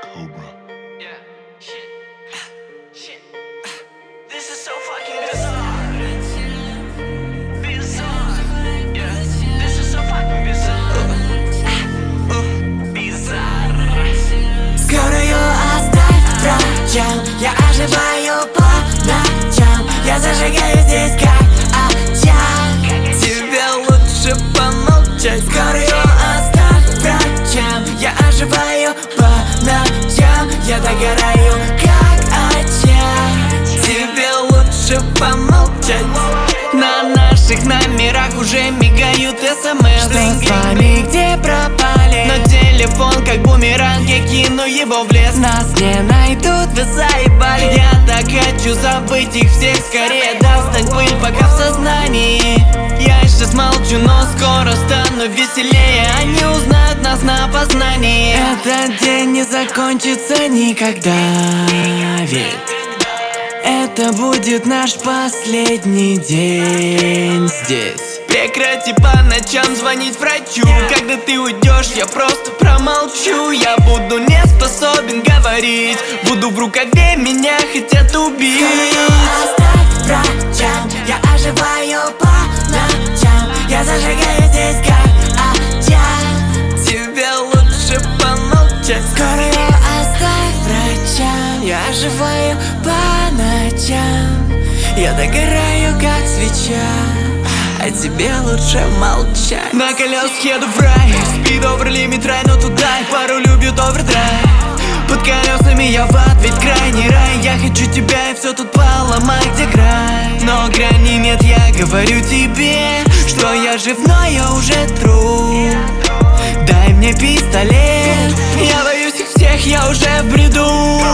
Cobra. Yeah, shit. This is so fucking bizarre. Yeah, this is so fucking bizarre. Скорую оставь врачам, я оживаю по ночам, я зажигаю здесь как очаг. Тебе лучше помолчать. Скорую оставь врачам, я оживаю по ночам, я догораю как очаг. Тебе лучше помолчать. На наших номерах уже мигают смс. Что с вами, где пропали? Но телефон как бумеранг, я кину его в лес. Нас не найдут, Вы заебали. Я так хочу забыть их всех. Скорее достань пыль, пока в сознании. Я сейчас молчу, но скоро стану веселее. Они узнают нас на опознании. этот день не закончится никогда, ведь это будет наш последний день здесь. Прекрати по ночам звонить врачу. Когда ты уйдешь, я просто промолчу. Я буду не способен говорить. Буду в рукаве, меня хотят убить. Оставь врачам, я оживаю по ночам, я зажигаю здесь как очаг. Тебе лучше помолчать. Скорую оставь врачам, я оживаю по ночам, я догораю как свеча, а тебе лучше молчать. На колесах еду в рай. Speed over limit, рай, но туда и пару любит овердрайв. Под колесами я в ад, ведь крайний рай. Я хочу тебя и все тут поломай, где край. Но грани нет, я говорю тебе, что я жив, но я уже труп. Дай мне пистолет, я боюсь их всех, я уже в бреду.